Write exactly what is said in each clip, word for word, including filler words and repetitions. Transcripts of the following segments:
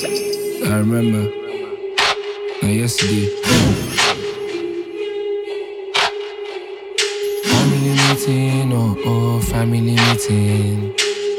I remember. Now yesterday. Family meeting, oh oh, family meeting.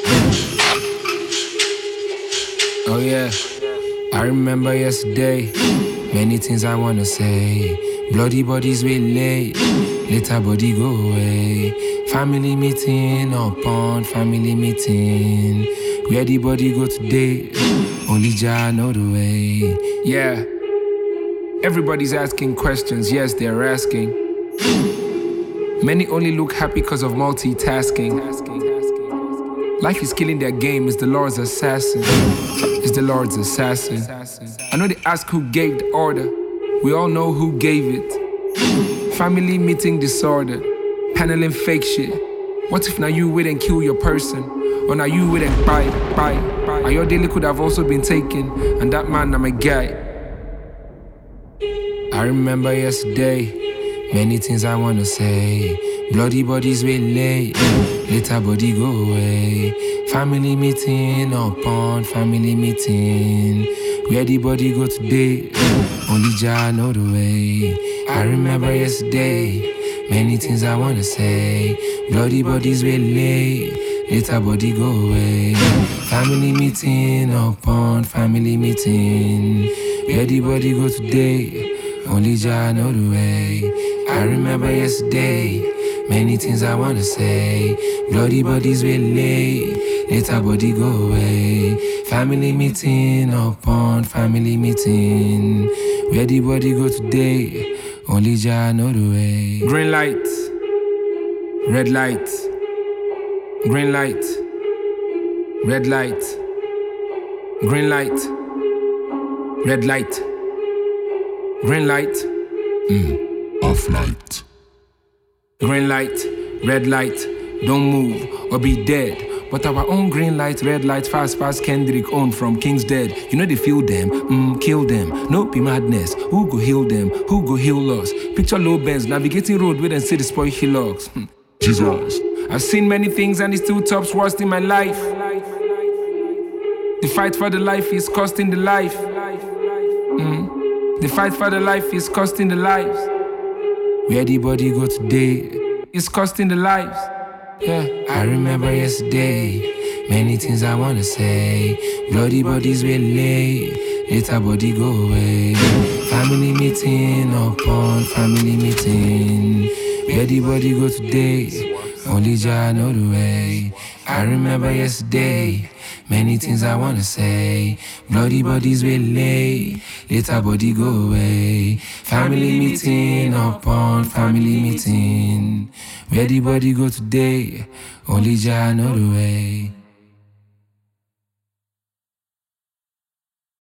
Oh yeah, I remember yesterday. Many things I wanna say. Bloody bodies we late, later body go away. Family meeting upon family meeting. Where the body go today? Only Jah know the way. Yeah. Everybody's asking questions, yes, they're asking. Many only look happy because of multitasking. Life is killing their game, is the Lord's assassin. Is the Lord's assassin. I know they ask who gave the order. We all know who gave it. Family meeting disorder. Paneling fake shit. What if now you wait and kill your person? Or now you wait and buy, buy, buy. And your daily could have also been taken. And that man, I'm a guy. I remember yesterday, many things I wanna say. Bloody bodies we late, later body go away. Family meeting upon family meeting. Where the body go today? Only Jah know the way. I remember yesterday, many things I wanna say. Bloody bodies we late, later body go away. Family meeting upon family meeting. Where the body go today? Only Jah know the way. I remember yesterday, many things I wanna say. Bloody bodies we lay, later body go away. Family meeting upon family meeting. Where the body go today? Only Jah know the way. Green light, red light, green light, red light, green light, red light. Green light, mm. Off light. Green light, red light, don't move or be dead. But our own green light, red light, fast, fast Kendrick own from King's Dead. You know they feel them, mm, kill them. No be madness, who go heal them? Who go heal us? Picture low bends, navigating road with and see the spoil hillocks. Jesus. I've seen many things and it's still tops worst in my life. The fight for the life is costing the life. Mm. The fight for the life is costing the lives. Where the body go today is costing the lives. Yeah, I remember yesterday, many things I wanna say. Bloody bodies we lay, later body go away. Family meeting upon family meeting. Where the body go today? Only Jah know the way. I remember yesterday, many things I wanna say. Bloody bodies we lay, later body go away. Family meeting upon family meeting. Where the body go today? Only Jah know the way.